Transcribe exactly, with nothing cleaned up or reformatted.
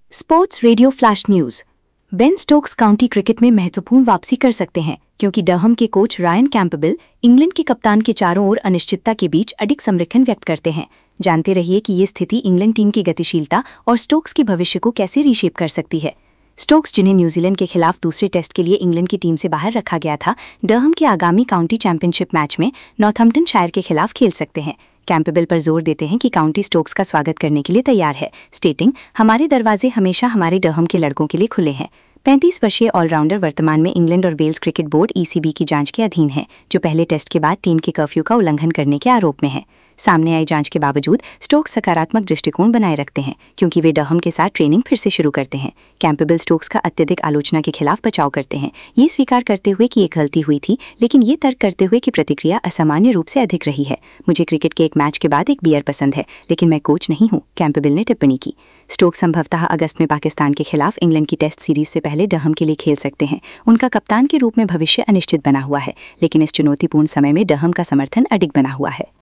Sports radio flash news. Ben Stokes county cricket में महत्वपूर्ण वापसी कर सकते हैं क्योंकि डरहम के कोच रायन कैंपबेल इंग्लैंड के कप्तान के चारों ओर अनिश्चितता के बीच अडिग समर्थन व्यक्त करते हैं। जानते रहिए कि ये स्थिति इंग्लैंड टीम की गतिशीलता और स्टोक्स के भविष्य को कैसे रीशेप कर सकती है। स्टोक्स, जिन्हें न्यूजीलैंड के खिलाफ दूसरे टेस्ट के लिए इंग्लैंड की टीम से बाहर रखा गया था, डरहम के आगामी काउंटी चैंपियनशिप मैच में नॉर्थम्पटनशायर के खिलाफ खेल सकते हैं। कैंपबेल पर जोर देते हैं कि काउंटी स्टोक्स का स्वागत करने के लिए तैयार है, स्टेटिंग, हमारे दरवाजे हमेशा हमारे डरहम के लड़कों के लिए खुले हैं। पैंतीस वर्षीय ऑलराउंडर वर्तमान में इंग्लैंड और Wales cricket board E C B की जांच के अधीन है, जो पहले टेस्ट के बाद टीम के कर्फ्यू का उल्लंघन करने के आरोप में है। सामने आई जांच के बावजूद स्टोक्स सकारात्मक दृष्टिकोण बनाए रखते हैं क्योंकि वे डरहम के साथ ट्रेनिंग फिर से शुरू करते हैं। कैंपबेल स्टोक्स का अत्यधिक आलोचना के खिलाफ बचाव करते हैं, ये स्वीकार करते हुए कि एक गलती हुई थी, लेकिन ये तर्क करते हुए कि प्रतिक्रिया असामान्य रूप से अधिक रही है। मुझे क्रिकेट के एक मैच के बाद एक बियर पसंद है, लेकिन मैं कोच नहीं हूँ, कैंपबेल ने टिप्पणी की। स्टोक्स संभवतः अगस्त में पाकिस्तान के खिलाफ इंग्लैंड की टेस्ट सीरीज से पहले डरहम के लिए खेल सकते हैं। उनका कप्तान के रूप में भविष्य अनिश्चित बना हुआ है, लेकिन इस चुनौतीपूर्ण समय में डरहम का समर्थन अडिग बना हुआ है।